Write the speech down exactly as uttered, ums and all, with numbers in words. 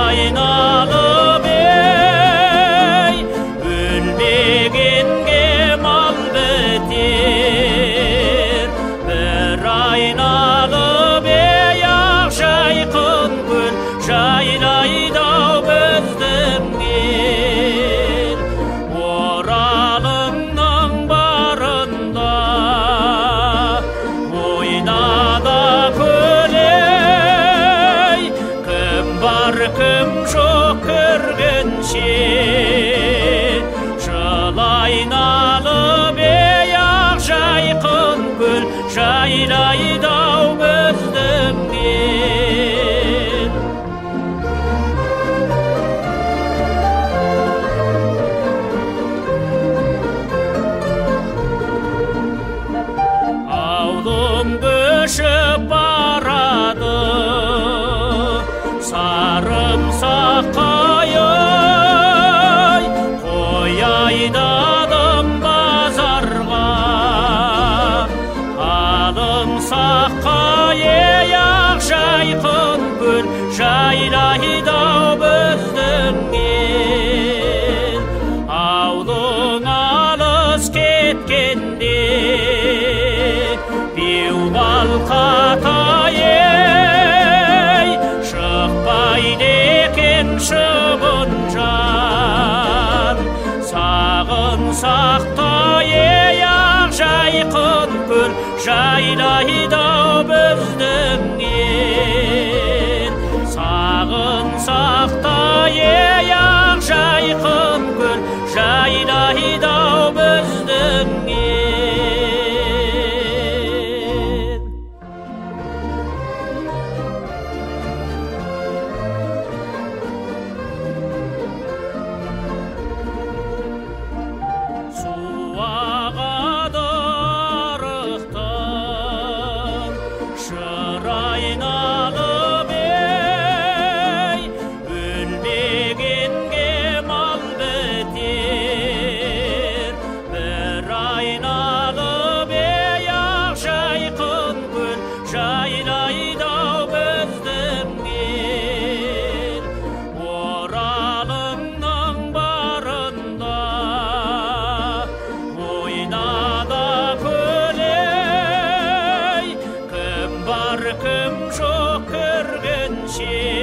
айналып ей, өлмегенге мал бітер. Бір айналып ей, ақ жайқын көл жайлайды-ау біздің ел. Оралыңның барында ойнады көл ей, кім бар кім жоқ көргенше. Жыл айналып ей, ақ жайқын көл жайлайды-ау біздің ел. Аулым көшіп барады сарымсаққа ай, қой айдадым базарға алымсаққа ей, ақ жайқын көл жайлайды-ау біздің ел. Аулың алыс кеткенде беу балқатай ей, шықпайды екен шыбын жан. Сағынсақта ей, ақ жайқын көл жайлайды-ау біздің ел. Сағынсақта ей, ақ жайқын көл жайлайды-ау біздің ел. Су ағады арықтан шыр айналып ей, өлмегенге мал бітер. Бір айналып ей, ақ жайқын көл жайлайды-ау біздің ел. Оралыңның барында ойнады көл ей, кім бар кім жоқ көргенше.